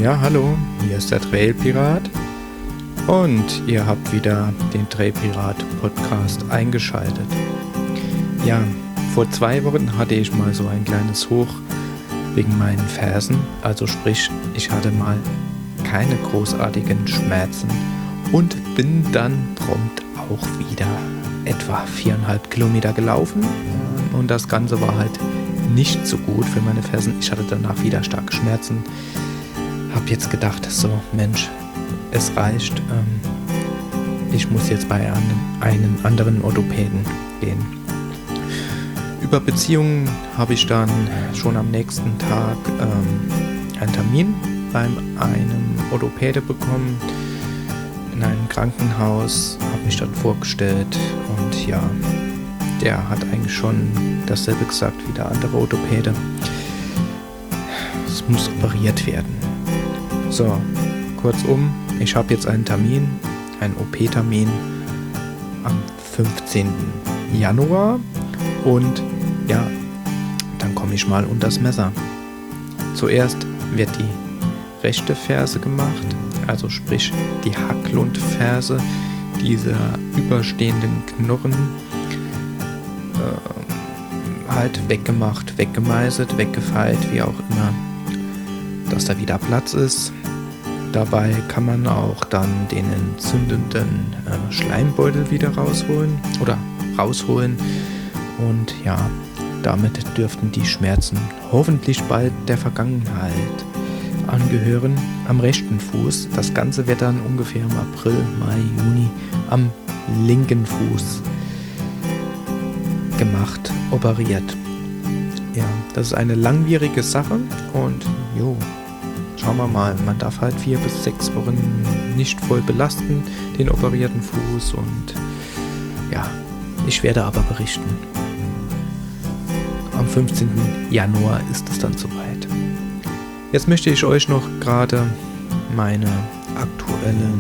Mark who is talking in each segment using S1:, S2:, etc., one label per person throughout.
S1: Ja, hallo, hier ist der Trailpirat und ihr habt wieder den Trailpirat Podcast eingeschaltet. Ja, vor 2 Wochen hatte ich mal so ein kleines Hoch wegen meinen Fersen, also sprich, ich hatte mal keine großartigen Schmerzen und bin dann prompt auch wieder etwa 4,5 Kilometer gelaufen und das Ganze war halt nicht so gut für meine Fersen. Ich hatte danach wieder starke Schmerzen. Hab jetzt gedacht, so Mensch, es reicht. Ich muss jetzt bei einem anderen Orthopäden gehen. Über Beziehungen habe ich dann schon am nächsten Tag einen Termin bei einem Orthopäde bekommen in einem Krankenhaus. Habe mich dort vorgestellt und ja, der hat eigentlich schon dasselbe gesagt wie der andere Orthopäde. Es muss operiert werden. So, kurzum, ich habe jetzt einen Termin, einen OP-Termin am 15. Januar und ja, dann komme ich mal unter das Messer. Zuerst wird die rechte Ferse gemacht, also sprich die Hacklundferse, diese überstehenden Knochen halt weggemacht, weggemeißelt, weggefeilt, wie auch immer, dass da wieder Platz ist. Dabei kann man auch dann den entzündenden Schleimbeutel wieder rausholen und ja, damit dürften die Schmerzen hoffentlich bald der Vergangenheit angehören. Am rechten Fuß, das Ganze wird dann ungefähr im April, Mai, Juni am linken Fuß gemacht, operiert. Ja, das ist eine langwierige Sache und schauen wir mal, man darf halt 4 bis 6 Wochen nicht voll belasten, den operierten Fuß und ja, ich werde aber berichten. Am 15. Januar ist es dann soweit. Jetzt möchte ich euch noch gerade meine aktuellen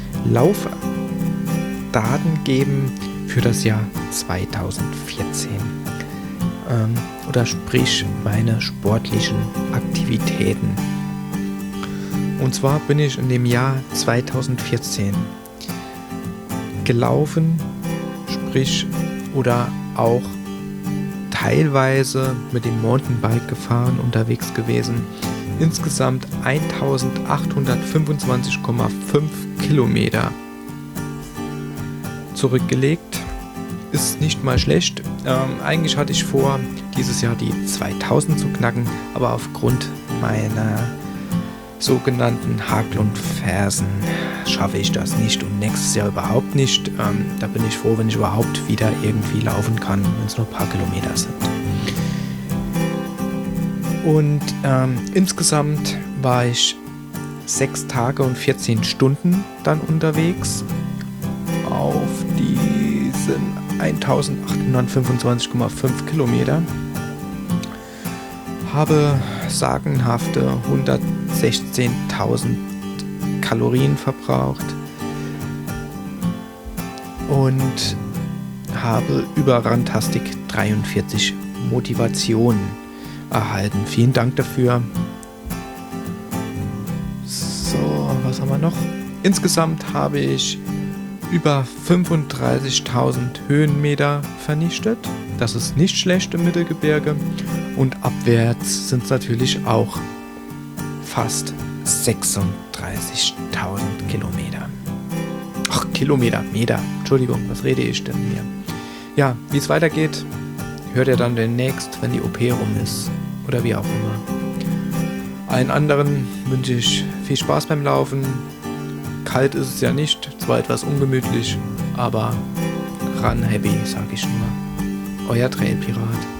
S1: Laufdaten geben für das Jahr 2014. Oder sprich meine sportlichen Aktivitäten. Und zwar bin ich in dem Jahr 2014 gelaufen, sprich oder auch teilweise mit dem Mountainbike gefahren, unterwegs gewesen. Insgesamt 1825,5 Kilometer zurückgelegt. Ist nicht mal schlecht. Eigentlich hatte ich vor, dieses Jahr die 2000 zu knacken, aber aufgrund meiner sogenannten Hacklundfersen schaffe ich das nicht und nächstes Jahr überhaupt nicht. Da bin ich froh, wenn ich überhaupt wieder irgendwie laufen kann, wenn es nur ein paar Kilometer sind. Und insgesamt war ich 6 Tage und 14 Stunden dann unterwegs auf diesen 1825,5 Kilometer. Habe sagenhafte 116.000 Kalorien verbraucht und habe über Rantastic 43 Motivationen erhalten. Vielen Dank dafür. So, was haben wir noch? Insgesamt habe ich über 35.000 Höhenmeter vernichtet. Das ist nicht schlecht im Mittelgebirge. Und abwärts sind es natürlich auch fast 36.000 Kilometer. Ach, Kilometer, Meter. Entschuldigung, was rede ich denn hier? Ja, wie es weitergeht, hört ihr dann demnächst, wenn die OP rum ist. Oder wie auch immer. Allen anderen wünsche ich viel Spaß beim Laufen. Kalt ist es ja nicht, zwar etwas ungemütlich, aber run happy, sag ich nur. Euer Trailpirat.